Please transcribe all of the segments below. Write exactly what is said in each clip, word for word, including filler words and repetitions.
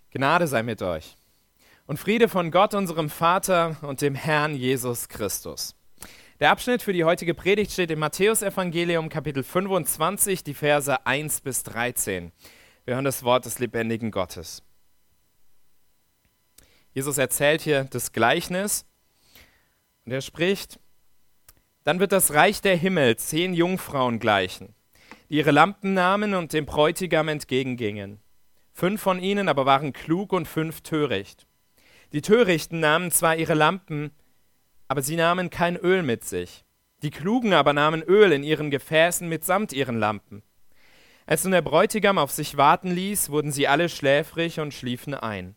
Gnade sei mit euch und Friede von Gott, unserem Vater und dem Herrn Jesus Christus. Der Abschnitt für die heutige Predigt steht im Matthäusevangelium, Kapitel fünfundzwanzig, die Verse eins bis dreizehn. Wir hören das Wort des lebendigen Gottes. Jesus erzählt hier das Gleichnis und er spricht: Dann wird das Reich der Himmel zehn Jungfrauen gleichen, die ihre Lampen nahmen und dem Bräutigam entgegengingen. Fünf von ihnen aber waren klug und fünf töricht. Die Törichten nahmen zwar ihre Lampen, aber sie nahmen kein Öl mit sich. Die Klugen aber nahmen Öl in ihren Gefäßen mitsamt ihren Lampen. Als nun der Bräutigam auf sich warten ließ, wurden sie alle schläfrig und schliefen ein.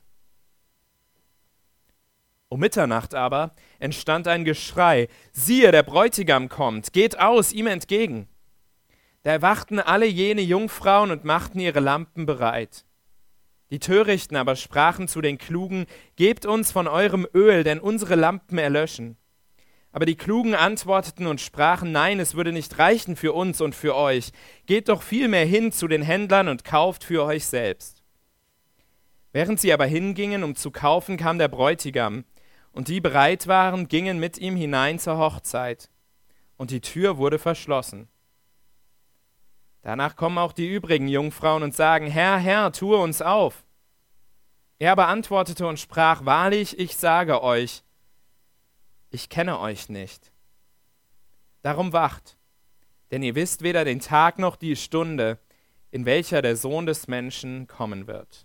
Um Mitternacht aber entstand ein Geschrei: Siehe, der Bräutigam kommt, geht aus ihm entgegen. Da erwachten alle jene Jungfrauen und machten ihre Lampen bereit. Die Törichten aber sprachen zu den Klugen: Gebt uns von eurem Öl, denn unsere Lampen erlöschen. Aber die Klugen antworteten und sprachen: Nein, es würde nicht reichen für uns und für euch. Geht doch vielmehr hin zu den Händlern und kauft für euch selbst. Während sie aber hingingen, um zu kaufen, kam der Bräutigam, und die bereit waren, gingen mit ihm hinein zur Hochzeit. Und die Tür wurde verschlossen. Danach kommen auch die übrigen Jungfrauen und sagen: Herr, Herr, tue uns auf. Er aber antwortete und sprach: Wahrlich, ich sage euch, ich kenne euch nicht. Darum wacht, denn ihr wisst weder den Tag noch die Stunde, in welcher der Sohn des Menschen kommen wird.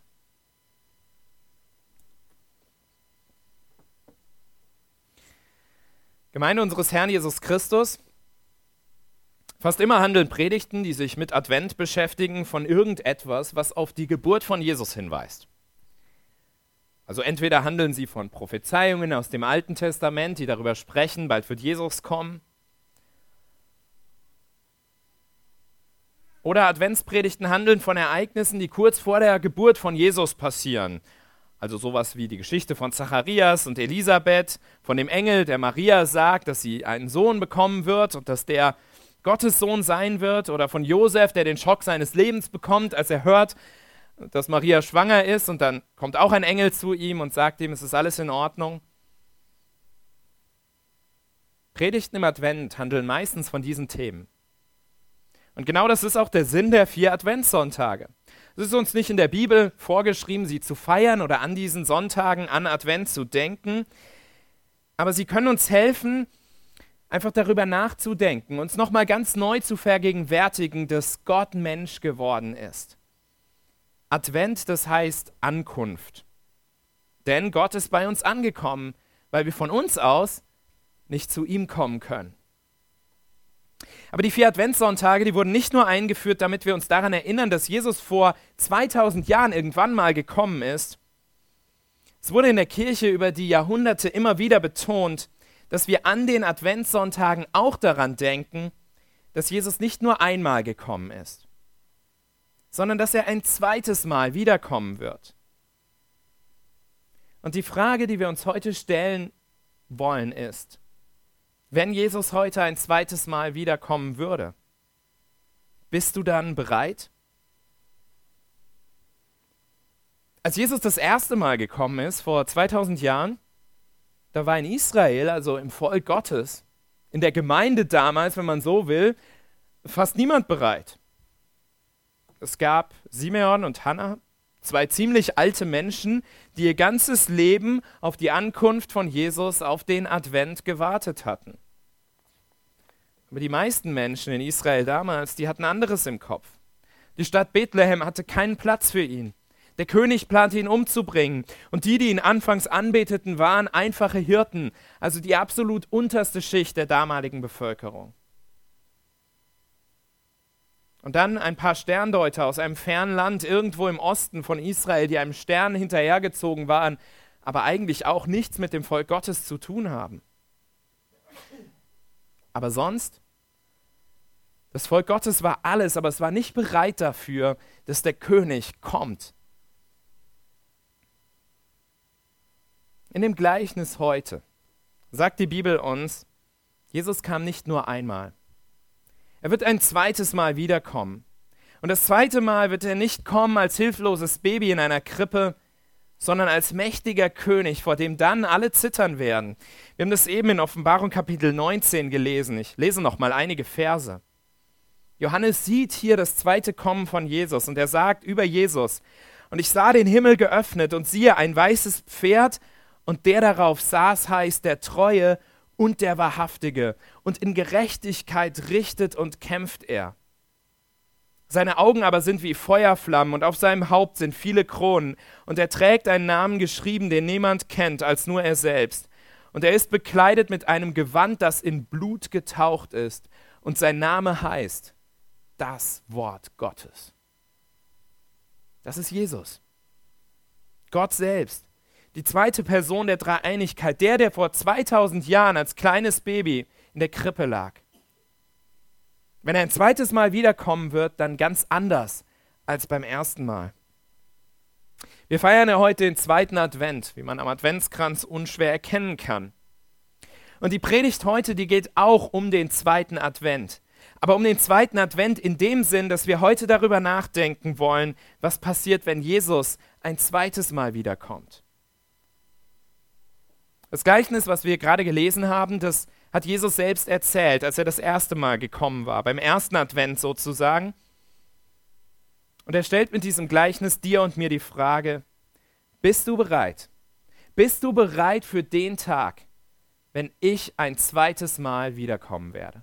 Gemeinde unseres Herrn Jesus Christus, fast immer handeln Predigten, die sich mit Advent beschäftigen, von irgendetwas, was auf die Geburt von Jesus hinweist. Also entweder handeln sie von Prophezeiungen aus dem Alten Testament, die darüber sprechen, bald wird Jesus kommen. Oder Adventspredigten handeln von Ereignissen, die kurz vor der Geburt von Jesus passieren. Also sowas wie die Geschichte von Zacharias und Elisabeth, von dem Engel, der Maria sagt, dass sie einen Sohn bekommen wird und dass der Gottes Sohn sein wird, oder von Josef, der den Schock seines Lebens bekommt, als er hört, dass Maria schwanger ist, und dann kommt auch ein Engel zu ihm und sagt ihm, es ist alles in Ordnung. Predigten im Advent handeln meistens von diesen Themen. Und genau das ist auch der Sinn der vier Adventssonntage. Es ist uns nicht in der Bibel vorgeschrieben, sie zu feiern oder an diesen Sonntagen an Advent zu denken, aber sie können uns helfen, einfach darüber nachzudenken, uns nochmal ganz neu zu vergegenwärtigen, dass Gott Mensch geworden ist. Advent, das heißt Ankunft. Denn Gott ist bei uns angekommen, weil wir von uns aus nicht zu ihm kommen können. Aber die vier Adventssonntage, die wurden nicht nur eingeführt, damit wir uns daran erinnern, dass Jesus vor zweitausend Jahren irgendwann mal gekommen ist. Es wurde in der Kirche über die Jahrhunderte immer wieder betont, dass wir an den Adventssonntagen auch daran denken, dass Jesus nicht nur einmal gekommen ist, sondern dass er ein zweites Mal wiederkommen wird. Und die Frage, die wir uns heute stellen wollen, ist: Wenn Jesus heute ein zweites Mal wiederkommen würde, bist du dann bereit? Als Jesus das erste Mal gekommen ist, vor zweitausend Jahren, da war in Israel, also im Volk Gottes, in der Gemeinde damals, wenn man so will, fast niemand bereit. Es gab Simeon und Hannah, zwei ziemlich alte Menschen, die ihr ganzes Leben auf die Ankunft von Jesus, auf den Advent gewartet hatten. Aber die meisten Menschen in Israel damals, die hatten anderes im Kopf. Die Stadt Bethlehem hatte keinen Platz für ihn. Der König plante ihn umzubringen. Und die, die ihn anfangs anbeteten, waren einfache Hirten, also die absolut unterste Schicht der damaligen Bevölkerung. Und dann ein paar Sterndeuter aus einem fernen Land irgendwo im Osten von Israel, die einem Stern hinterhergezogen waren, aber eigentlich auch nichts mit dem Volk Gottes zu tun haben. Aber sonst, das Volk Gottes war alles, aber es war nicht bereit dafür, dass der König kommt. In dem Gleichnis heute sagt die Bibel uns, Jesus kam nicht nur einmal. Er wird ein zweites Mal wiederkommen. Und das zweite Mal wird er nicht kommen als hilfloses Baby in einer Krippe, sondern als mächtiger König, vor dem dann alle zittern werden. Wir haben das eben in Offenbarung Kapitel neunzehn gelesen. Ich lese noch mal einige Verse. Johannes sieht hier das zweite Kommen von Jesus und er sagt über Jesus: Und ich sah den Himmel geöffnet und siehe ein weißes Pferd und der darauf saß heißt der Treue und der Wahrhaftige und in Gerechtigkeit richtet und kämpft er. Seine Augen aber sind wie Feuerflammen und auf seinem Haupt sind viele Kronen und er trägt einen Namen geschrieben, den niemand kennt als nur er selbst. Und er ist bekleidet mit einem Gewand, das in Blut getaucht ist und sein Name heißt das Wort Gottes. Das ist Jesus. Gott selbst. Die zweite Person der Dreieinigkeit, der, der vor zweitausend Jahren als kleines Baby in der Krippe lag. Wenn er ein zweites Mal wiederkommen wird, dann ganz anders als beim ersten Mal. Wir feiern ja heute den zweiten Advent, wie man am Adventskranz unschwer erkennen kann. Und die Predigt heute, die geht auch um den zweiten Advent. Aber um den zweiten Advent in dem Sinn, dass wir heute darüber nachdenken wollen, was passiert, wenn Jesus ein zweites Mal wiederkommt. Das Gleichnis, was wir gerade gelesen haben, das hat Jesus selbst erzählt, als er das erste Mal gekommen war, beim ersten Advent sozusagen. Und er stellt mit diesem Gleichnis dir und mir die Frage: Bist du bereit? Bist du bereit für den Tag, wenn ich ein zweites Mal wiederkommen werde?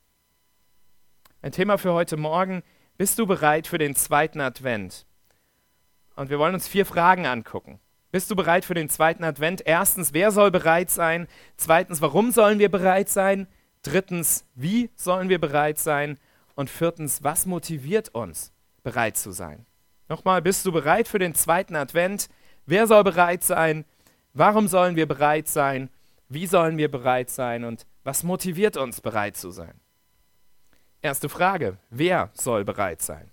Ein Thema für heute Morgen: Bist du bereit für den zweiten Advent? Und wir wollen uns vier Fragen angucken. Bist du bereit für den zweiten Advent? Erstens, wer soll bereit sein? Zweitens, warum sollen wir bereit sein? Drittens, wie sollen wir bereit sein? Und viertens, was motiviert uns, bereit zu sein? Nochmal, bist du bereit für den zweiten Advent? Wer soll bereit sein? Warum sollen wir bereit sein? Wie sollen wir bereit sein? Und was motiviert uns, bereit zu sein? Erste Frage, wer soll bereit sein?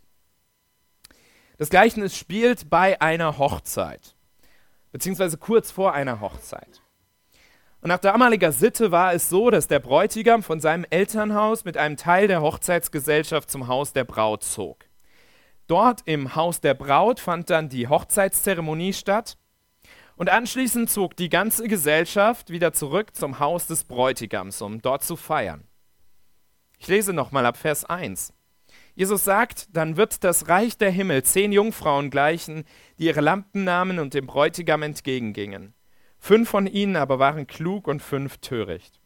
Das Gleichnis spielt bei einer Hochzeit, beziehungsweise kurz vor einer Hochzeit. Und nach damaliger Sitte war es so, dass der Bräutigam von seinem Elternhaus mit einem Teil der Hochzeitsgesellschaft zum Haus der Braut zog. Dort im Haus der Braut fand dann die Hochzeitszeremonie statt und anschließend zog die ganze Gesellschaft wieder zurück zum Haus des Bräutigams, um dort zu feiern. Ich lese nochmal ab Vers eins. Jesus sagt: Dann wird das Reich der Himmel zehn Jungfrauen gleichen, die ihre Lampen nahmen und dem Bräutigam entgegengingen. Fünf von ihnen aber waren klug und fünf töricht.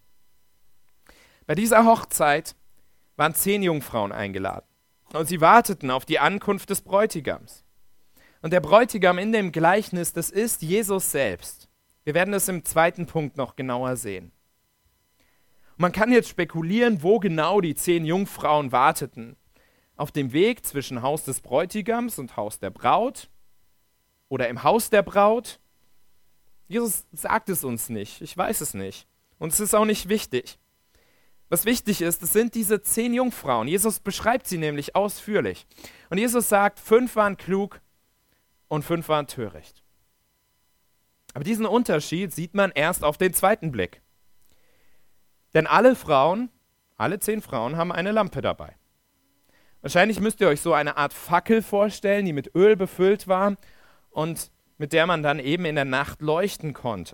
Bei dieser Hochzeit waren zehn Jungfrauen eingeladen und sie warteten auf die Ankunft des Bräutigams. Und der Bräutigam in dem Gleichnis, das ist Jesus selbst. Wir werden das im zweiten Punkt noch genauer sehen. Und man kann jetzt spekulieren, wo genau die zehn Jungfrauen warteten. Auf dem Weg zwischen Haus des Bräutigams und Haus der Braut oder im Haus der Braut. Jesus sagt es uns nicht, ich weiß es nicht. Und es ist auch nicht wichtig. Was wichtig ist, es sind diese zehn Jungfrauen. Jesus beschreibt sie nämlich ausführlich. Und Jesus sagt, fünf waren klug und fünf waren töricht. Aber diesen Unterschied sieht man erst auf den zweiten Blick. Denn alle Frauen, alle zehn Frauen haben eine Lampe dabei. Wahrscheinlich müsst ihr euch so eine Art Fackel vorstellen, die mit Öl befüllt war und mit der man dann eben in der Nacht leuchten konnte.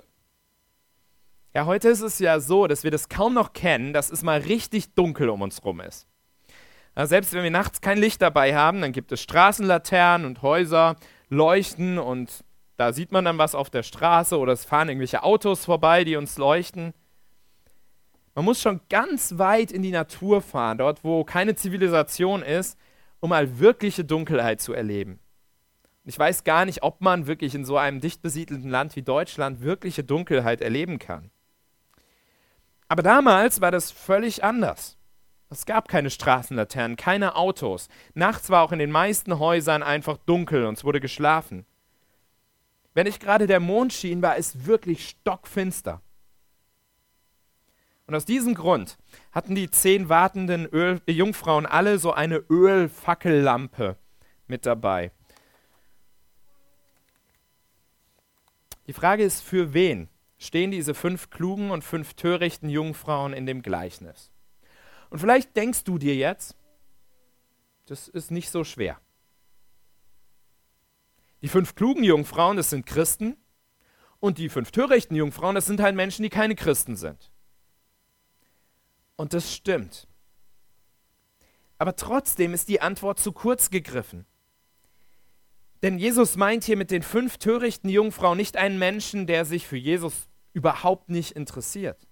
Ja, heute ist es ja so, dass wir das kaum noch kennen, dass es mal richtig dunkel um uns rum ist. Ja, selbst wenn wir nachts kein Licht dabei haben, dann gibt es Straßenlaternen und Häuser, leuchten und da sieht man dann was auf der Straße oder es fahren irgendwelche Autos vorbei, die uns leuchten. Man muss schon ganz weit in die Natur fahren, dort wo keine Zivilisation ist, um mal wirkliche Dunkelheit zu erleben. Ich weiß gar nicht, ob man wirklich in so einem dicht besiedelten Land wie Deutschland wirkliche Dunkelheit erleben kann. Aber damals war das völlig anders. Es gab keine Straßenlaternen, keine Autos. Nachts war auch in den meisten Häusern einfach dunkel und es wurde geschlafen. Wenn nicht gerade der Mond schien, war es wirklich stockfinster. Und aus diesem Grund hatten die zehn wartenden Öl- äh, Jungfrauen alle so eine Ölfackellampe mit dabei. Die Frage ist, für wen stehen diese fünf klugen und fünf törichten Jungfrauen in dem Gleichnis? Und vielleicht denkst du dir jetzt, das ist nicht so schwer. Die fünf klugen Jungfrauen, das sind Christen. Und die fünf törichten Jungfrauen, das sind halt Menschen, die keine Christen sind. Und das stimmt. Aber trotzdem ist die Antwort zu kurz gegriffen. Denn Jesus meint hier mit den fünf törichten Jungfrauen nicht einen Menschen, der sich für Jesus überhaupt nicht interessiert.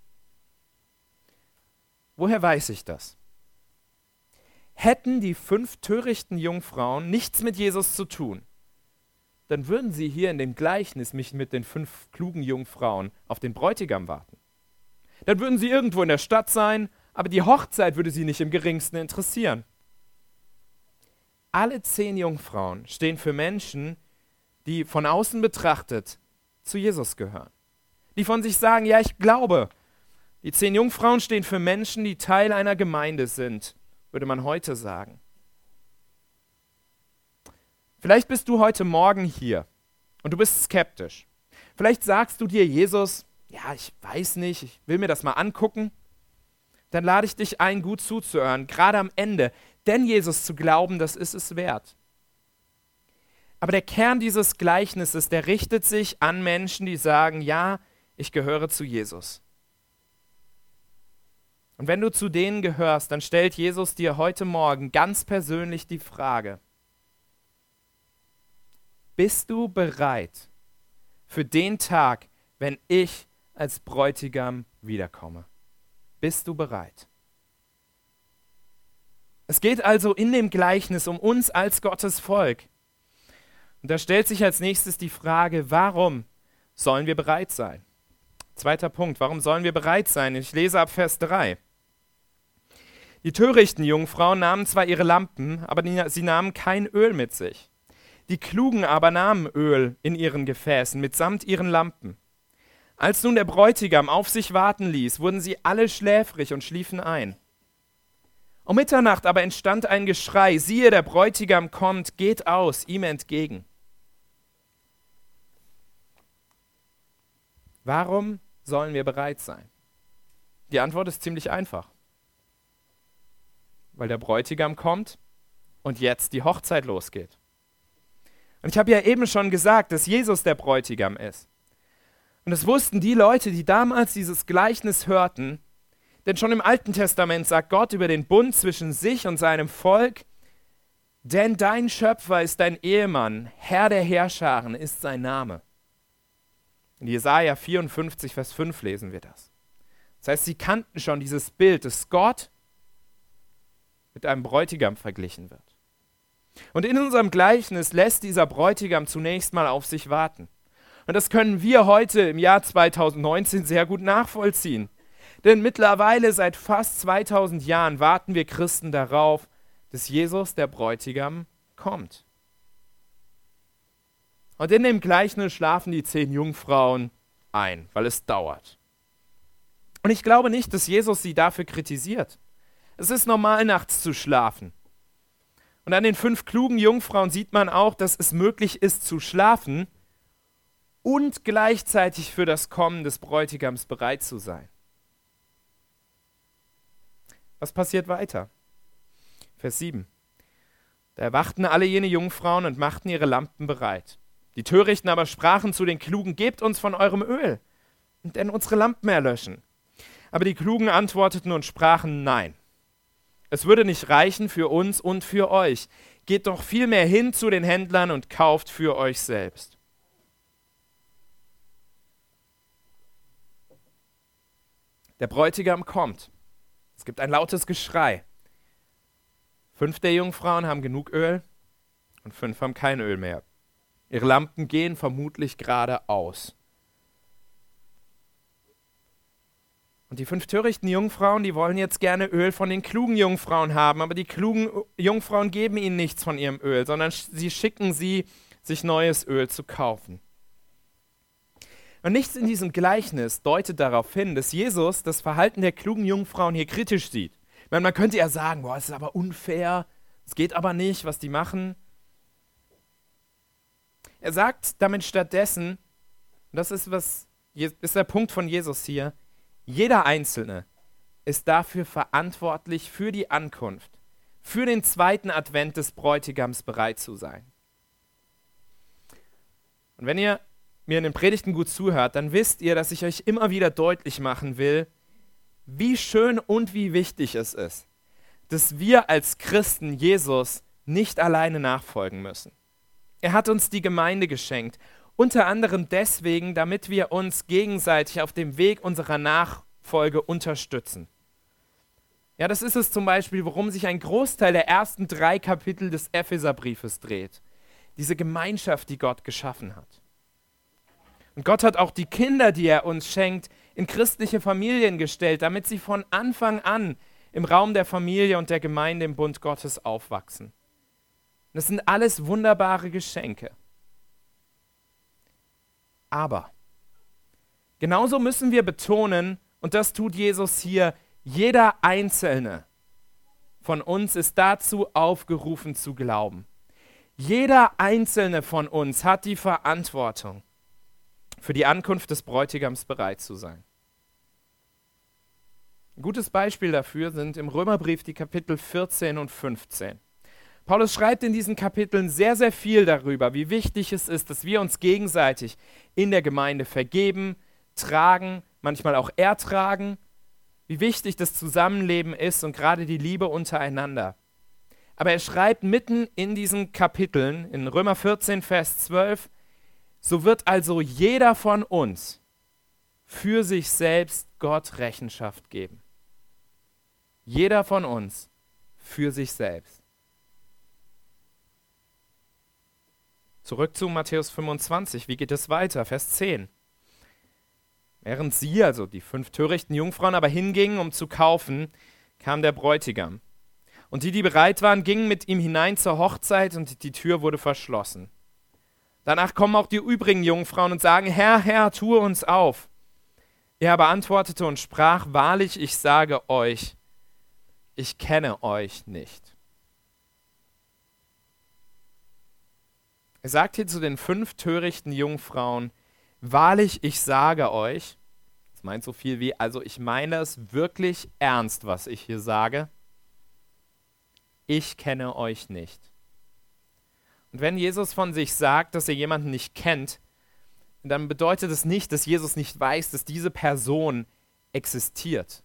Woher weiß ich das? Hätten die fünf törichten Jungfrauen nichts mit Jesus zu tun, dann würden sie hier in dem Gleichnis mich mit den fünf klugen Jungfrauen auf den Bräutigam warten. Dann würden sie irgendwo in der Stadt sein, aber die Hochzeit würde sie nicht im geringsten interessieren. Alle zehn Jungfrauen stehen für Menschen, die von außen betrachtet zu Jesus gehören. Die von sich sagen, ja, ich glaube. Die zehn Jungfrauen stehen für Menschen, die Teil einer Gemeinde sind, würde man heute sagen. Vielleicht bist du heute Morgen hier und du bist skeptisch. Vielleicht sagst du dir, Jesus, ja, ich weiß nicht, ich will mir das mal angucken. Dann lade ich dich ein, gut zuzuhören, gerade am Ende. Denn Jesus zu glauben, das ist es wert. Aber der Kern dieses Gleichnisses, der richtet sich an Menschen, die sagen, ja, ich gehöre zu Jesus. Und wenn du zu denen gehörst, dann stellt Jesus dir heute Morgen ganz persönlich die Frage: Bist du bereit für den Tag, wenn ich als Bräutigam wiederkomme? Bist du bereit? Es geht also in dem Gleichnis um uns als Gottes Volk. Und da stellt sich als nächstes die Frage, warum sollen wir bereit sein? Zweiter Punkt, warum sollen wir bereit sein? Ich lese ab Vers drei. Die törichten Jungfrauen nahmen zwar ihre Lampen, aber die, sie nahmen kein Öl mit sich. Die Klugen aber nahmen Öl in ihren Gefäßen mitsamt ihren Lampen. Als nun der Bräutigam auf sich warten ließ, wurden sie alle schläfrig und schliefen ein. Um Mitternacht aber entstand ein Geschrei, siehe, der Bräutigam kommt, geht aus, ihm entgegen. Warum sollen wir bereit sein? Die Antwort ist ziemlich einfach. Weil der Bräutigam kommt und jetzt die Hochzeit losgeht. Und ich habe ja eben schon gesagt, dass Jesus der Bräutigam ist. Und das wussten die Leute, die damals dieses Gleichnis hörten, denn schon im Alten Testament sagt Gott über den Bund zwischen sich und seinem Volk, denn dein Schöpfer ist dein Ehemann, Herr der Heerscharen ist sein Name. In Jesaja vierundfünfzig, Vers fünf lesen wir das. Das heißt, sie kannten schon dieses Bild, dass Gott mit einem Bräutigam verglichen wird. Und in unserem Gleichnis lässt dieser Bräutigam zunächst mal auf sich warten. Und das können wir heute im Jahr zweitausendneunzehn sehr gut nachvollziehen. Denn mittlerweile seit fast zweitausend Jahren warten wir Christen darauf, dass Jesus, der Bräutigam, kommt. Und in dem Gleichnis schlafen die zehn Jungfrauen ein, weil es dauert. Und ich glaube nicht, dass Jesus sie dafür kritisiert. Es ist normal, nachts zu schlafen. Und an den fünf klugen Jungfrauen sieht man auch, dass es möglich ist zu schlafen und gleichzeitig für das Kommen des Bräutigams bereit zu sein. Was passiert weiter? Vers sieben. Da erwachten alle jene Jungfrauen und machten ihre Lampen bereit. Die Törichten aber sprachen zu den Klugen, gebt uns von eurem Öl, denn unsere Lampen erlöschen. Aber die Klugen antworteten und sprachen, nein. Es würde nicht reichen für uns und für euch. Geht doch vielmehr hin zu den Händlern und kauft für euch selbst. Der Bräutigam kommt. Es gibt ein lautes Geschrei. Fünf der Jungfrauen haben genug Öl und fünf haben kein Öl mehr. Ihre Lampen gehen vermutlich gerade aus. Und die fünf törichten Jungfrauen, die wollen jetzt gerne Öl von den klugen Jungfrauen haben, aber die klugen Jungfrauen geben ihnen nichts von ihrem Öl, sondern sie schicken sie, sich neues Öl zu kaufen. Und nichts in diesem Gleichnis deutet darauf hin, dass Jesus das Verhalten der klugen Jungfrauen hier kritisch sieht. Ich meine, man könnte ja sagen, boah, es ist aber unfair, es geht aber nicht, was die machen. Er sagt damit stattdessen, und das ist, was, ist der Punkt von Jesus hier, jeder Einzelne ist dafür verantwortlich, für die Ankunft, für den zweiten Advent des Bräutigams bereit zu sein. Und wenn ihr mir in den Predigten gut zuhört, dann wisst ihr, dass ich euch immer wieder deutlich machen will, wie schön und wie wichtig es ist, dass wir als Christen Jesus nicht alleine nachfolgen müssen. Er hat uns die Gemeinde geschenkt, unter anderem deswegen, damit wir uns gegenseitig auf dem Weg unserer Nachfolge unterstützen. Ja, das ist es zum Beispiel, worum sich ein Großteil der ersten drei Kapitel des Epheserbriefes dreht. Diese Gemeinschaft, die Gott geschaffen hat. Und Gott hat auch die Kinder, die er uns schenkt, in christliche Familien gestellt, damit sie von Anfang an im Raum der Familie und der Gemeinde im Bund Gottes aufwachsen. Das sind alles wunderbare Geschenke. Aber genauso müssen wir betonen, und das tut Jesus hier, jeder Einzelne von uns ist dazu aufgerufen zu glauben. Jeder Einzelne von uns hat die Verantwortung, für die Ankunft des Bräutigams bereit zu sein. Ein gutes Beispiel dafür sind im Römerbrief die Kapitel vierzehn und fünfzehn. Paulus schreibt in diesen Kapiteln sehr, sehr viel darüber, wie wichtig es ist, dass wir uns gegenseitig in der Gemeinde vergeben, tragen, manchmal auch ertragen, wie wichtig das Zusammenleben ist und gerade die Liebe untereinander. Aber er schreibt mitten in diesen Kapiteln, in Römer vierzehn, Vers zwölf, so wird also jeder von uns für sich selbst Gott Rechenschaft geben. Jeder von uns für sich selbst. Zurück zu Matthäus fünfundzwanzig, wie geht es weiter? Vers zehn. Während sie, also die fünf törichten Jungfrauen, aber hingingen, um zu kaufen, kam der Bräutigam. Und die, die bereit waren, gingen mit ihm hinein zur Hochzeit und die Tür wurde verschlossen. Danach kommen auch die übrigen Jungfrauen und sagen, Herr, Herr, tue uns auf. Er aber antwortete und sprach, wahrlich, ich sage euch, ich kenne euch nicht. Er sagt hier zu den fünf törichten Jungfrauen, wahrlich, ich sage euch, das meint so viel wie, also ich meine es wirklich ernst, was ich hier sage, ich kenne euch nicht. Und wenn Jesus von sich sagt, dass er jemanden nicht kennt, dann bedeutet es nicht, dass Jesus nicht weiß, dass diese Person existiert.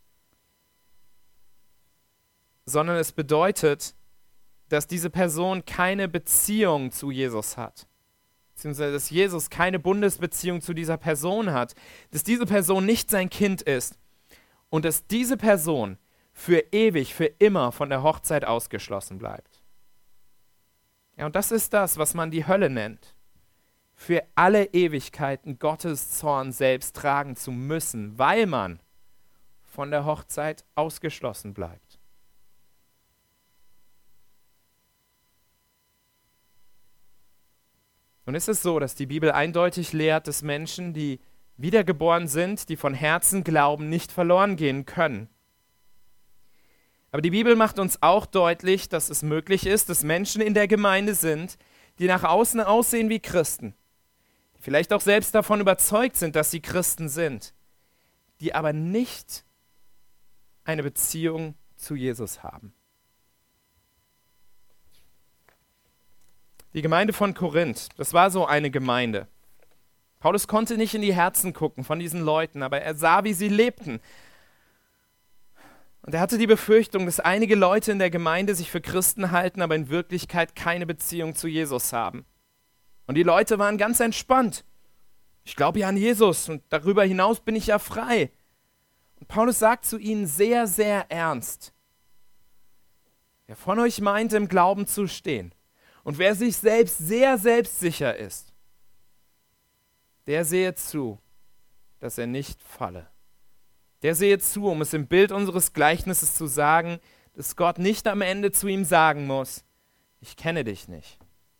Sondern es bedeutet, dass diese Person keine Beziehung zu Jesus hat. Beziehungsweise, dass Jesus keine Bundesbeziehung zu dieser Person hat. Dass diese Person nicht sein Kind ist. Und dass diese Person für ewig, für immer von der Hochzeit ausgeschlossen bleibt. Ja, und das ist das, was man die Hölle nennt. Für alle Ewigkeiten Gottes Zorn selbst tragen zu müssen, weil man von der Hochzeit ausgeschlossen bleibt. Nun ist es so, dass die Bibel eindeutig lehrt, dass Menschen, die wiedergeboren sind, die von Herzen glauben, nicht verloren gehen können. Aber die Bibel macht uns auch deutlich, dass es möglich ist, dass Menschen in der Gemeinde sind, die nach außen aussehen wie Christen, die vielleicht auch selbst davon überzeugt sind, dass sie Christen sind, die aber nicht eine Beziehung zu Jesus haben. Die Gemeinde von Korinth, das war so eine Gemeinde. Paulus konnte nicht in die Herzen gucken von diesen Leuten, aber er sah, wie sie lebten. Und er hatte die Befürchtung, dass einige Leute in der Gemeinde sich für Christen halten, aber in Wirklichkeit keine Beziehung zu Jesus haben. Und die Leute waren ganz entspannt. Ich glaube ja an Jesus und darüber hinaus bin ich ja frei. Und Paulus sagt zu ihnen sehr, sehr ernst, wer von euch meint, im Glauben zu stehen, und wer sich selbst sehr selbstsicher ist, der sehe zu, dass er nicht falle. Der sehe zu, um es im Bild unseres Gleichnisses zu sagen, dass Gott nicht am Ende zu ihm sagen muss, ich kenne dich nicht.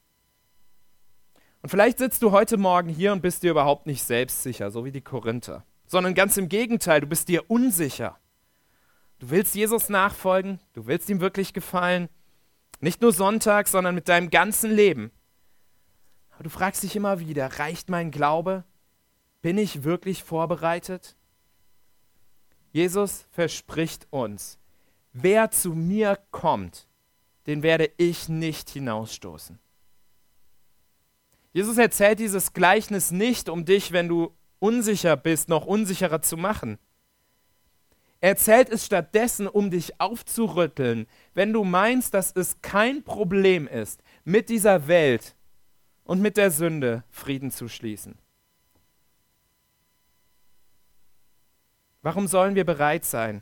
Und vielleicht sitzt du heute Morgen hier und bist dir überhaupt nicht selbstsicher, so wie die Korinther, sondern ganz im Gegenteil, du bist dir unsicher. Du willst Jesus nachfolgen, du willst ihm wirklich gefallen, nicht nur Sonntag, sondern mit deinem ganzen Leben. Aber du fragst dich immer wieder, reicht mein Glaube? Bin ich wirklich vorbereitet? Jesus verspricht uns, wer zu mir kommt, den werde ich nicht hinausstoßen. Jesus erzählt dieses Gleichnis nicht, um dich, wenn du unsicher bist, noch unsicherer zu machen. Er erzählt es stattdessen, um dich aufzurütteln, wenn du meinst, dass es kein Problem ist, mit dieser Welt und mit der Sünde Frieden zu schließen. Warum sollen wir bereit sein?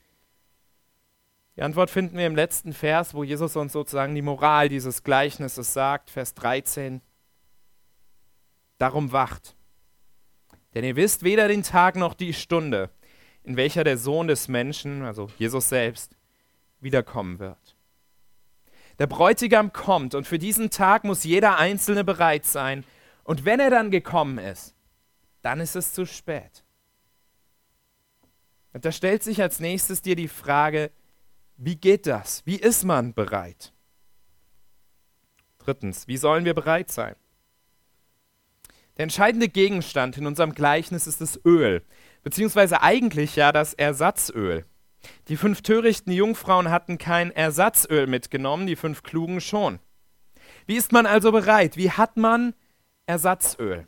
Die Antwort finden wir im letzten Vers, wo Jesus uns sozusagen die Moral dieses Gleichnisses sagt, Vers dreizehn. Darum wacht, denn ihr wisst weder den Tag noch die Stunde, in welcher der Sohn des Menschen, also Jesus selbst, wiederkommen wird. Der Bräutigam kommt und für diesen Tag muss jeder Einzelne bereit sein. Und wenn er dann gekommen ist, dann ist es zu spät. Und da stellt sich als nächstes dir die Frage, wie geht das? Wie ist man bereit? Drittens, wie sollen wir bereit sein? Der entscheidende Gegenstand in unserem Gleichnis ist das Öl, beziehungsweise eigentlich ja das Ersatzöl. Die fünf törichten Jungfrauen hatten kein Ersatzöl mitgenommen, die fünf klugen schon. Wie ist man also bereit? Wie hat man Ersatzöl?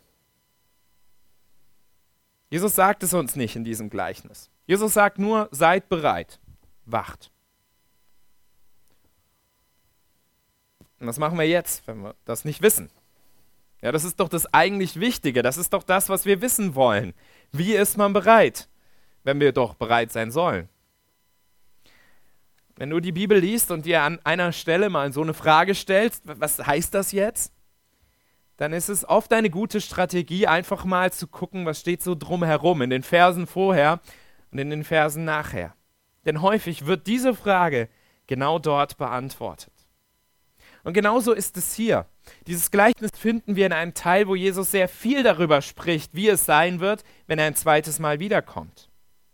Jesus sagt es uns nicht in diesem Gleichnis. Jesus sagt nur, seid bereit, wacht. Und was machen wir jetzt, wenn wir das nicht wissen? Ja, das ist doch das eigentlich Wichtige, das ist doch das, was wir wissen wollen. Wie ist man bereit, wenn wir doch bereit sein sollen? Wenn du die Bibel liest und dir an einer Stelle mal so eine Frage stellst, was heißt das jetzt? Dann ist es oft eine gute Strategie, einfach mal zu gucken, was steht so drumherum, in den Versen vorher und in den Versen nachher. Denn häufig wird diese Frage genau dort beantwortet. Und genauso ist es hier. Dieses Gleichnis finden wir in einem Teil, wo Jesus sehr viel darüber spricht, wie es sein wird, wenn er ein zweites Mal wiederkommt.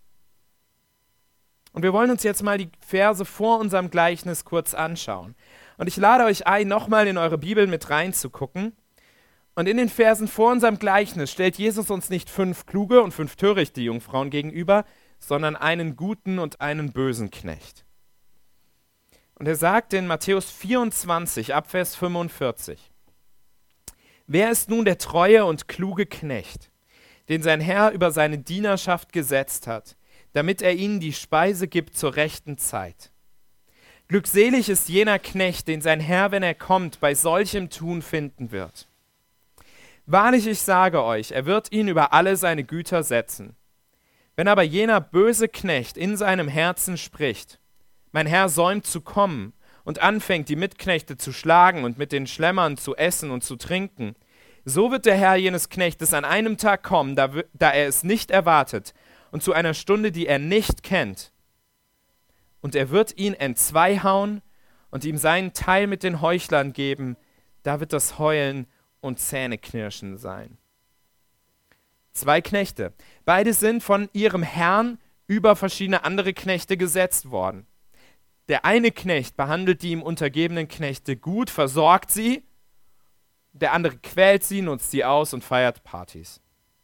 Und wir wollen uns jetzt mal die Verse vor unserem Gleichnis kurz anschauen. Und ich lade euch ein, nochmal in eure Bibel mit reinzugucken. Und in den Versen vor unserem Gleichnis stellt Jesus uns nicht fünf kluge und fünf törichte Jungfrauen gegenüber, sondern einen guten und einen bösen Knecht. Und er sagt in Matthäus vierundzwanzig, ab Vers fünfundvierzig, wer ist nun der treue und kluge Knecht, den sein Herr über seine Dienerschaft gesetzt hat, damit er ihnen die Speise gibt zur rechten Zeit? Glückselig ist jener Knecht, den sein Herr, wenn er kommt, bei solchem Tun finden wird. Wahrlich, ich sage euch, er wird ihn über alle seine Güter setzen. Wenn aber jener böse Knecht in seinem Herzen spricht, mein Herr säumt zu kommen und anfängt, die Mitknechte zu schlagen und mit den Schlemmern zu essen und zu trinken, so wird der Herr jenes Knechtes an einem Tag kommen, da, da er es nicht erwartet, und zu einer Stunde, die er nicht kennt. Und er wird ihn entzweihauen und ihm seinen Teil mit den Heuchlern geben, da wird das Heulen und Zähneknirschen sein. Zwei Knechte, beide sind von ihrem Herrn über verschiedene andere Knechte gesetzt worden. Der eine Knecht behandelt die ihm untergebenen Knechte gut, versorgt sie, der andere quält sie, nutzt sie aus und feiert Partys.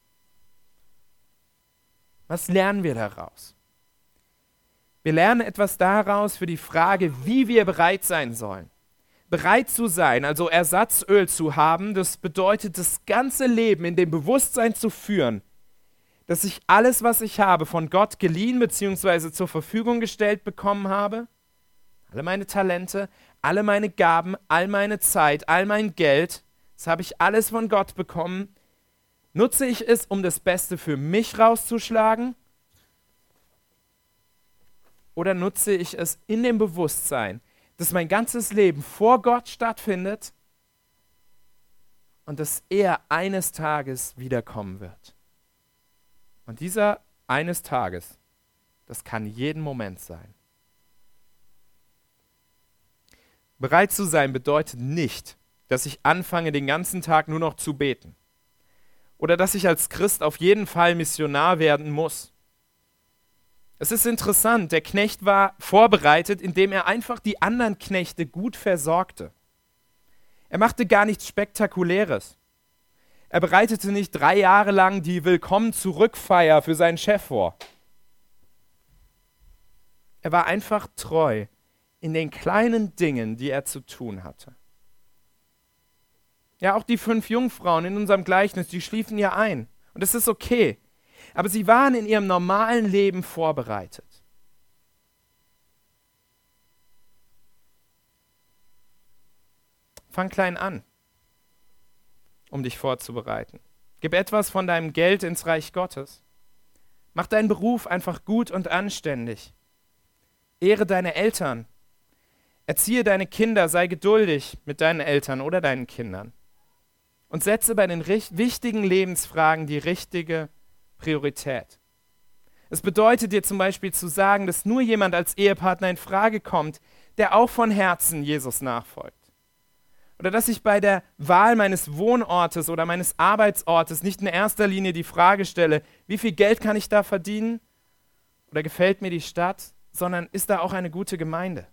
Was lernen wir daraus? Wir lernen etwas daraus für die Frage, wie wir bereit sein sollen. Bereit zu sein, also Ersatzöl zu haben, das bedeutet, das ganze Leben in dem Bewusstsein zu führen, dass ich alles, was ich habe, von Gott geliehen bzw. zur Verfügung gestellt bekommen habe. Alle meine Talente, alle meine Gaben, all meine Zeit, all mein Geld, das habe ich alles von Gott bekommen. Nutze ich es, um das Beste für mich rauszuschlagen? Oder nutze ich es in dem Bewusstsein, dass mein ganzes Leben vor Gott stattfindet und dass er eines Tages wiederkommen wird? Und dieser eines Tages, das kann jeden Moment sein. Bereit zu sein bedeutet nicht, dass ich anfange, den ganzen Tag nur noch zu beten. Oder dass ich als Christ auf jeden Fall Missionar werden muss. Es ist interessant, der Knecht war vorbereitet, indem er einfach die anderen Knechte gut versorgte. Er machte gar nichts Spektakuläres. Er bereitete nicht drei Jahre lang die Willkommen-Zurück-Feier für seinen Chef vor. Er war einfach treu in den kleinen Dingen, die er zu tun hatte. Ja, auch die fünf Jungfrauen in unserem Gleichnis, die schliefen ja ein. Und das ist okay. Aber sie waren in ihrem normalen Leben vorbereitet. Fang klein an, um dich vorzubereiten. Gib etwas von deinem Geld ins Reich Gottes. Mach deinen Beruf einfach gut und anständig. Ehre deine Eltern. Erziehe deine Kinder, sei geduldig mit deinen Eltern oder deinen Kindern. Und setze bei den richt- wichtigen Lebensfragen die richtige Priorität. Es bedeutet dir zum Beispiel zu sagen, dass nur jemand als Ehepartner in Frage kommt, der auch von Herzen Jesus nachfolgt. Oder dass ich bei der Wahl meines Wohnortes oder meines Arbeitsortes nicht in erster Linie die Frage stelle, wie viel Geld kann ich da verdienen? Oder gefällt mir die Stadt? Sondern ist da auch eine gute Gemeinde?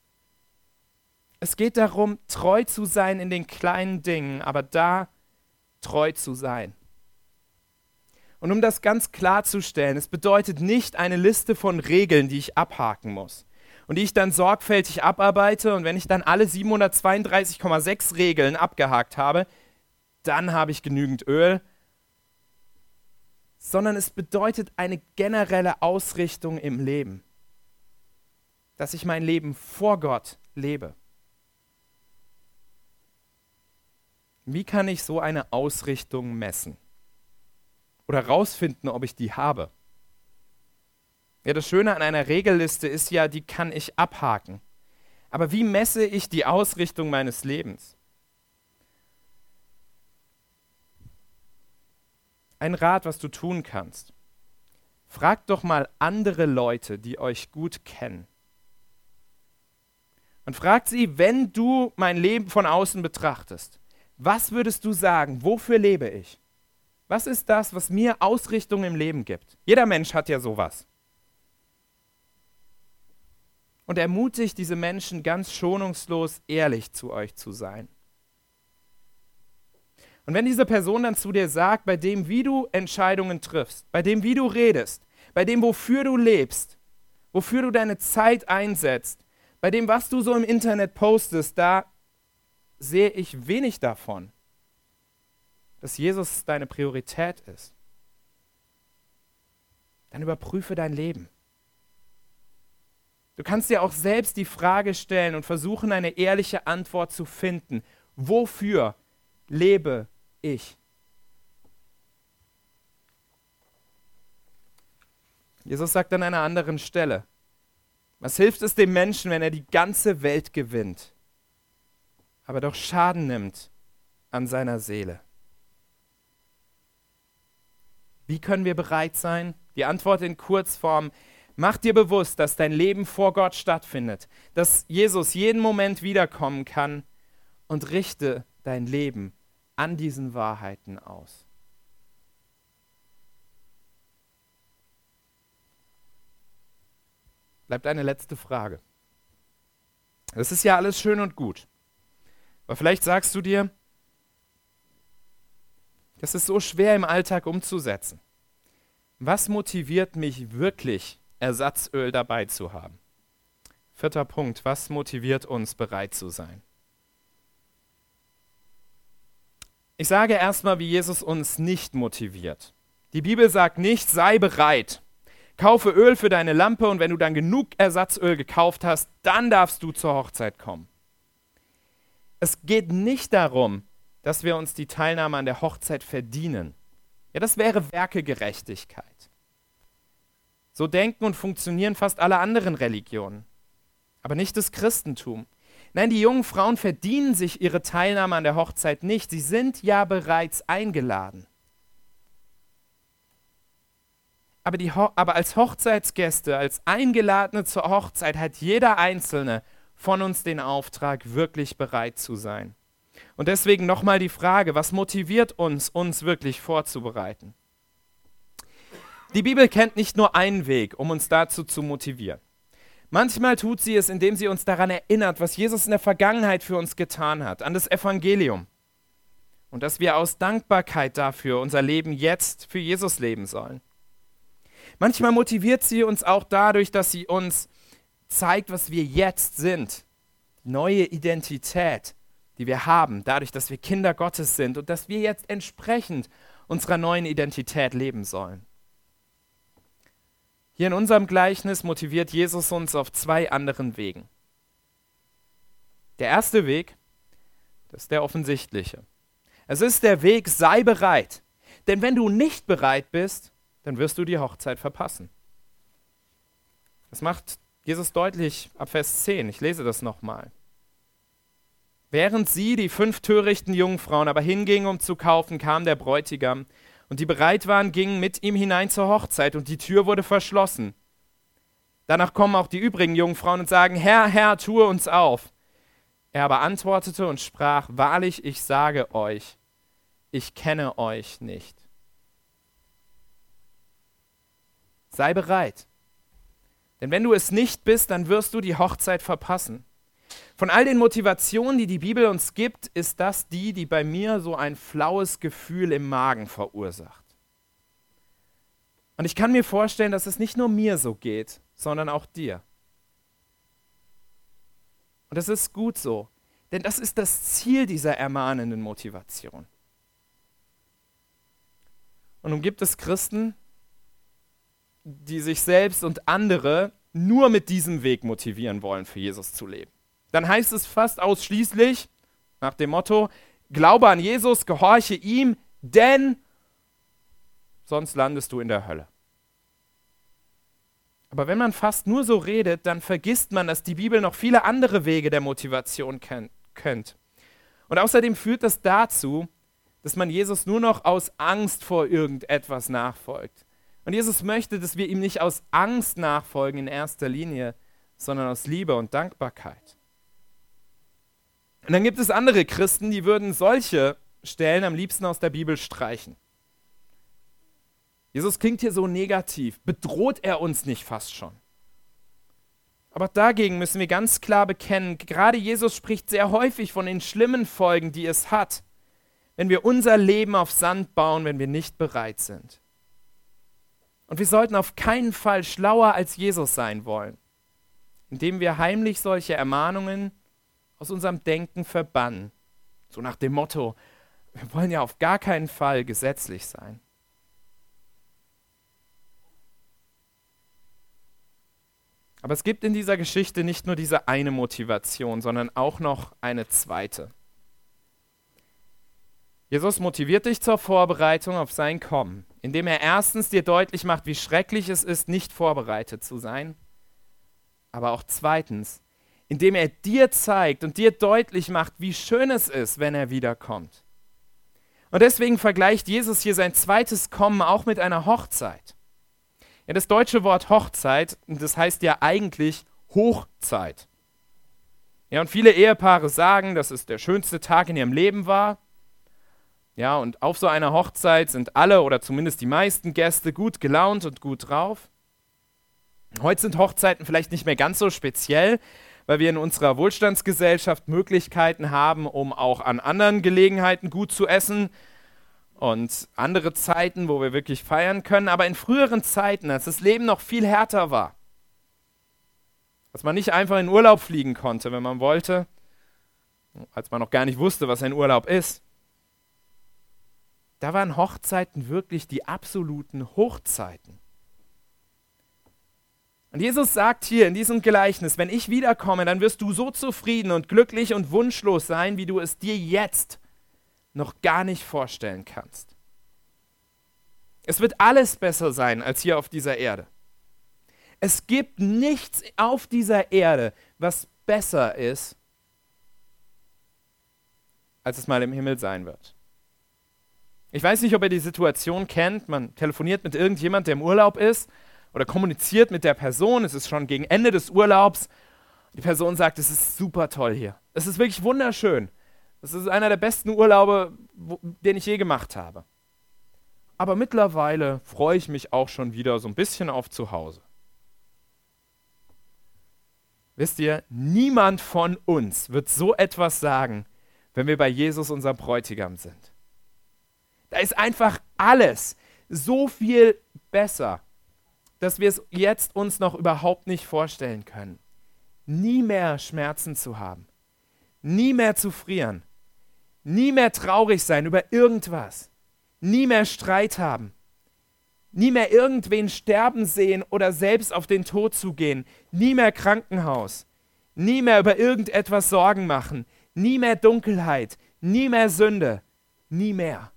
Es geht darum, treu zu sein in den kleinen Dingen, aber da treu zu sein. Und um das ganz klarzustellen, es bedeutet nicht eine Liste von Regeln, die ich abhaken muss und die ich dann sorgfältig abarbeite, und wenn ich dann alle siebenhundertzweiunddreißig Komma sechs Regeln abgehakt habe, dann habe ich genügend Öl, sondern es bedeutet eine generelle Ausrichtung im Leben, dass ich mein Leben vor Gott lebe. Wie kann ich so eine Ausrichtung messen? Oder rausfinden, ob ich die habe? Ja, das Schöne an einer Regelliste ist ja, die kann ich abhaken. Aber wie messe ich die Ausrichtung meines Lebens? Ein Rat, was du tun kannst. Frag doch mal andere Leute, die euch gut kennen. Und fragt sie, wenn du mein Leben von außen betrachtest, was würdest du sagen, wofür lebe ich? Was ist das, was mir Ausrichtung im Leben gibt? Jeder Mensch hat ja sowas. Und ermutigt diese Menschen ganz schonungslos, ehrlich zu euch zu sein. Und wenn diese Person dann zu dir sagt, bei dem, wie du Entscheidungen triffst, bei dem, wie du redest, bei dem, wofür du lebst, wofür du deine Zeit einsetzt, bei dem, was du so im Internet postest, da sehe ich wenig davon, dass Jesus deine Priorität ist. Dann überprüfe dein Leben. Du kannst dir auch selbst die Frage stellen und versuchen, eine ehrliche Antwort zu finden. Wofür lebe ich? Jesus sagt an einer anderen Stelle, was hilft es dem Menschen, wenn er die ganze Welt gewinnt, aber doch Schaden nimmt an seiner Seele? Wie können wir bereit sein? Die Antwort in Kurzform: Mach dir bewusst, dass dein Leben vor Gott stattfindet, dass Jesus jeden Moment wiederkommen kann, und richte dein Leben an diesen Wahrheiten aus. Bleibt eine letzte Frage. Das ist ja alles schön und gut. Aber vielleicht sagst du dir, das ist so schwer im Alltag umzusetzen. Was motiviert mich wirklich, Ersatzöl dabei zu haben? Vierter Punkt, was motiviert uns, bereit zu sein? Ich sage erstmal, wie Jesus uns nicht motiviert. Die Bibel sagt nicht, sei bereit. Kaufe Öl für deine Lampe, und wenn du dann genug Ersatzöl gekauft hast, dann darfst du zur Hochzeit kommen. Es geht nicht darum, dass wir uns die Teilnahme an der Hochzeit verdienen. Ja, das wäre Werkegerechtigkeit. So denken und funktionieren fast alle anderen Religionen, aber nicht das Christentum. Nein, die jungen Frauen verdienen sich ihre Teilnahme an der Hochzeit nicht. Sie sind ja bereits eingeladen. Aber, die Ho- aber als Hochzeitsgäste, als Eingeladene zur Hochzeit hat jeder Einzelne von uns den Auftrag, wirklich bereit zu sein. Und deswegen nochmal die Frage, was motiviert uns, uns wirklich vorzubereiten? Die Bibel kennt nicht nur einen Weg, um uns dazu zu motivieren. Manchmal tut sie es, indem sie uns daran erinnert, was Jesus in der Vergangenheit für uns getan hat, an das Evangelium. Und dass wir aus Dankbarkeit dafür unser Leben jetzt für Jesus leben sollen. Manchmal motiviert sie uns auch dadurch, dass sie uns zeigt, was wir jetzt sind. Neue Identität, die wir haben, dadurch, dass wir Kinder Gottes sind und dass wir jetzt entsprechend unserer neuen Identität leben sollen. Hier in unserem Gleichnis motiviert Jesus uns auf zwei anderen Wegen. Der erste Weg, das ist der offensichtliche. Es ist der Weg, sei bereit. Denn wenn du nicht bereit bist, dann wirst du die Hochzeit verpassen. Das macht Jesus deutlich ab Vers zehn. Ich lese das nochmal. Während sie, die fünf törichten Jungfrauen, aber hingingen, um zu kaufen, kam der Bräutigam. Und die bereit waren, gingen mit ihm hinein zur Hochzeit und die Tür wurde verschlossen. Danach kommen auch die übrigen Jungfrauen und sagen, Herr, Herr, tue uns auf. Er aber antwortete und sprach, wahrlich, ich sage euch, ich kenne euch nicht. Sei bereit. Denn wenn du es nicht bist, dann wirst du die Hochzeit verpassen. Von all den Motivationen, die die Bibel uns gibt, ist das die, die bei mir so ein flaues Gefühl im Magen verursacht. Und ich kann mir vorstellen, dass es nicht nur mir so geht, sondern auch dir. Und das ist gut so, denn das ist das Ziel dieser ermahnenden Motivation. Und nun gibt es Christen, die sich selbst und andere nur mit diesem Weg motivieren wollen, für Jesus zu leben. Dann heißt es fast ausschließlich nach dem Motto, glaube an Jesus, gehorche ihm, denn sonst landest du in der Hölle. Aber wenn man fast nur so redet, dann vergisst man, dass die Bibel noch viele andere Wege der Motivation ken- kennt. Und außerdem führt das dazu, dass man Jesus nur noch aus Angst vor irgendetwas nachfolgt. Und Jesus möchte, dass wir ihm nicht aus Angst nachfolgen in erster Linie, sondern aus Liebe und Dankbarkeit. Und dann gibt es andere Christen, die würden solche Stellen am liebsten aus der Bibel streichen. Jesus klingt hier so negativ. Bedroht er uns nicht fast schon? Aber dagegen müssen wir ganz klar bekennen, gerade Jesus spricht sehr häufig von den schlimmen Folgen, die es hat, wenn wir unser Leben auf Sand bauen, wenn wir nicht bereit sind. Und wir sollten auf keinen Fall schlauer als Jesus sein wollen, indem wir heimlich solche Ermahnungen aus unserem Denken verbannen. So nach dem Motto, wir wollen ja auf gar keinen Fall gesetzlich sein. Aber es gibt in dieser Geschichte nicht nur diese eine Motivation, sondern auch noch eine zweite. Jesus motiviert dich zur Vorbereitung auf sein Kommen, indem er erstens dir deutlich macht, wie schrecklich es ist, nicht vorbereitet zu sein, aber auch zweitens, indem er dir zeigt und dir deutlich macht, wie schön es ist, wenn er wiederkommt. Und deswegen vergleicht Jesus hier sein zweites Kommen auch mit einer Hochzeit. Ja, das deutsche Wort Hochzeit, das heißt ja eigentlich Hochzeit. Ja, und viele Ehepaare sagen, dass es der schönste Tag in ihrem Leben war. Ja, und auf so einer Hochzeit sind alle oder zumindest die meisten Gäste gut gelaunt und gut drauf. Heute sind Hochzeiten vielleicht nicht mehr ganz so speziell, weil wir in unserer Wohlstandsgesellschaft Möglichkeiten haben, um auch an anderen Gelegenheiten gut zu essen und andere Zeiten, wo wir wirklich feiern können. Aber in früheren Zeiten, als das Leben noch viel härter war, als man nicht einfach in Urlaub fliegen konnte, wenn man wollte, als man noch gar nicht wusste, was ein Urlaub ist, da waren Hochzeiten wirklich die absoluten Hochzeiten. Und Jesus sagt hier in diesem Gleichnis, wenn ich wiederkomme, dann wirst du so zufrieden und glücklich und wunschlos sein, wie du es dir jetzt noch gar nicht vorstellen kannst. Es wird alles besser sein als hier auf dieser Erde. Es gibt nichts auf dieser Erde, was besser ist, als es mal im Himmel sein wird. Ich weiß nicht, ob ihr die Situation kennt, man telefoniert mit irgendjemand, der im Urlaub ist, oder kommuniziert mit der Person, es ist schon gegen Ende des Urlaubs, die Person sagt, es ist super toll hier. Es ist wirklich wunderschön. Es ist einer der besten Urlaube, wo, den ich je gemacht habe. Aber mittlerweile freue ich mich auch schon wieder so ein bisschen auf zu Hause. Wisst ihr, niemand von uns wird so etwas sagen, wenn wir bei Jesus, unserem Bräutigam, sind. Da ist einfach alles so viel besser, dass wir es jetzt uns noch überhaupt nicht vorstellen können. Nie mehr Schmerzen zu haben, nie mehr zu frieren, Nie mehr traurig sein über irgendwas. Nie mehr Streit haben. Nie mehr irgendwen sterben sehen oder selbst auf den Tod zugehen. Nie mehr Krankenhaus. Nie mehr über irgendetwas Sorgen machen. Nie mehr Dunkelheit. Nie mehr Sünde. Nie mehr.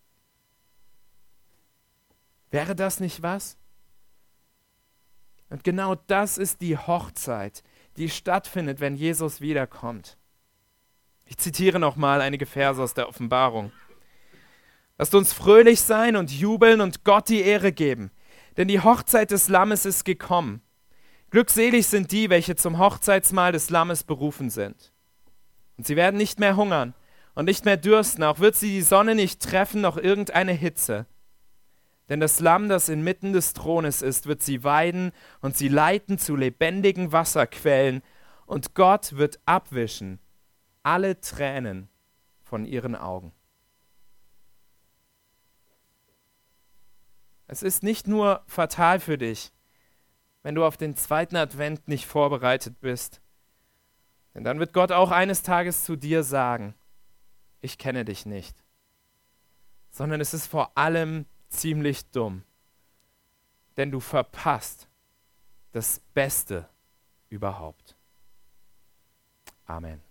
Wäre das nicht was? Und genau das ist die Hochzeit, die stattfindet, wenn Jesus wiederkommt. Ich zitiere nochmal einige Verse aus der Offenbarung. Lasst uns fröhlich sein und jubeln und Gott die Ehre geben, denn die Hochzeit des Lammes ist gekommen. Glückselig sind die, welche zum Hochzeitsmahl des Lammes berufen sind. Und sie werden nicht mehr hungern und nicht mehr dürsten, auch wird sie die Sonne nicht treffen, noch irgendeine Hitze. Denn das Lamm, das inmitten des Thrones ist, wird sie weiden und sie leiten zu lebendigen Wasserquellen, und Gott wird abwischen alle Tränen von ihren Augen. Es ist nicht nur fatal für dich, wenn du auf den zweiten Advent nicht vorbereitet bist, denn dann wird Gott auch eines Tages zu dir sagen, ich kenne dich nicht, sondern es ist vor allem ziemlich dumm, denn du verpasst das Beste überhaupt. Amen.